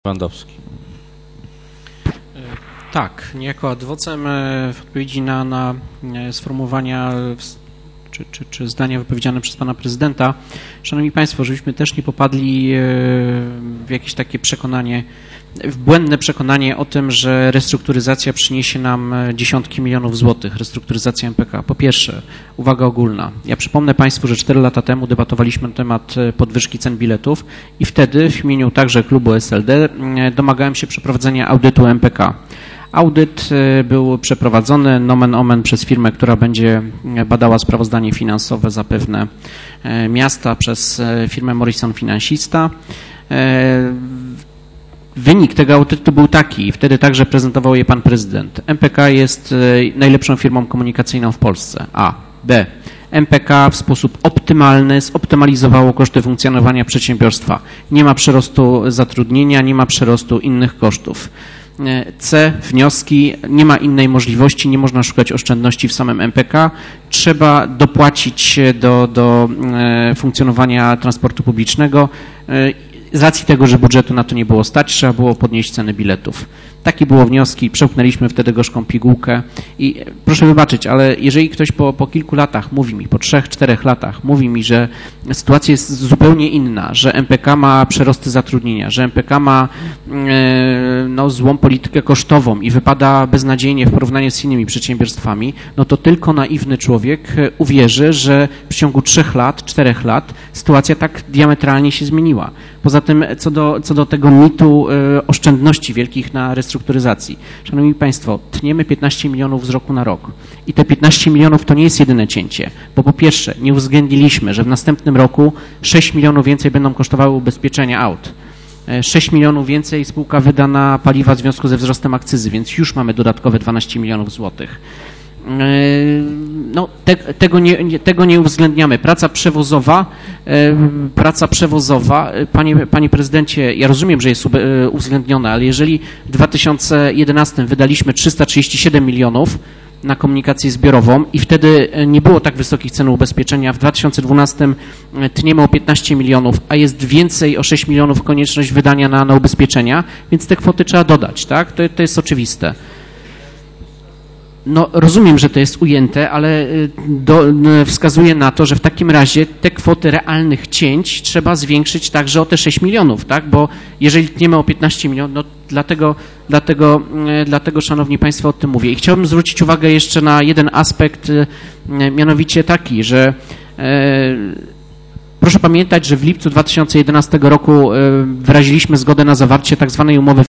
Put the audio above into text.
Lewandowski. Tak, niejako ad vocem w odpowiedzi na sformułowania czy zdania wypowiedziane przez pana prezydenta. Szanowni Państwo, żebyśmy też nie popadli w jakieś takie przekonanie, w błędne przekonanie o tym, że restrukturyzacja przyniesie nam dziesiątki milionów złotych, restrukturyzacja MPK. Po pierwsze, uwaga ogólna. Ja przypomnę Państwu, że 4 lata temu debatowaliśmy na temat podwyżki cen biletów i wtedy w imieniu także klubu SLD domagałem się przeprowadzenia audytu MPK. Audyt był przeprowadzony nomen omen przez firmę, która będzie badała sprawozdanie finansowe zapewne miasta, przez firmę Morrison Finansista. Wynik tego audytu był taki, wtedy także prezentował je pan prezydent. MPK jest najlepszą firmą komunikacyjną w Polsce. A. B. MPK w sposób optymalny zoptymalizowało koszty funkcjonowania przedsiębiorstwa. Nie ma przyrostu zatrudnienia, nie ma przyrostu innych kosztów. C. Wnioski. Nie ma innej możliwości, nie można szukać oszczędności w samym MPK. Trzeba dopłacić do funkcjonowania transportu publicznego. Z racji tego, że budżetu na to nie było stać, trzeba było podnieść ceny biletów. Takie było wnioski, przełknęliśmy wtedy gorzką pigułkę i proszę wybaczyć, ale jeżeli ktoś po kilku latach mówi mi, po 3-4 latach mówi mi, że sytuacja jest zupełnie inna, że MPK ma przerosty zatrudnienia, że MPK ma złą politykę kosztową i wypada beznadziejnie w porównaniu z innymi przedsiębiorstwami, no to tylko naiwny człowiek uwierzy, że w ciągu 3 lat, 4 lat sytuacja tak diametralnie się zmieniła. Poza tym co do tego mitu oszczędności wielkich na restrukturyzacji. Szanowni Państwo, tniemy 15 milionów z roku na rok. I te 15 milionów to nie jest jedyne cięcie, bo po pierwsze nie uwzględniliśmy, że w następnym roku 6 milionów więcej będą kosztowały ubezpieczenia aut. 6 milionów więcej spółka wyda na paliwa w związku ze wzrostem akcyzy, więc już mamy dodatkowe 12 milionów złotych. No, tego nie uwzględniamy. Praca przewozowa, panie prezydencie, ja rozumiem, że jest uwzględniona, ale jeżeli w 2011 wydaliśmy 337 milionów na komunikację zbiorową i wtedy nie było tak wysokich cen ubezpieczenia, w 2012 tniemy o 15 milionów, a jest więcej o 6 milionów konieczność wydania na ubezpieczenia, więc te kwoty trzeba dodać, tak? To jest oczywiste. No, rozumiem, że to jest ujęte, ale wskazuje na to, że w takim razie te kwoty realnych cięć trzeba zwiększyć także o te 6 milionów, tak? Bo jeżeli tniemy o 15 milionów, no dlatego, szanowni Państwo, o tym mówię. I chciałbym zwrócić uwagę jeszcze na jeden aspekt, mianowicie taki, że proszę pamiętać, że w lipcu 2011 roku wyraziliśmy zgodę na zawarcie tak zwanej umowy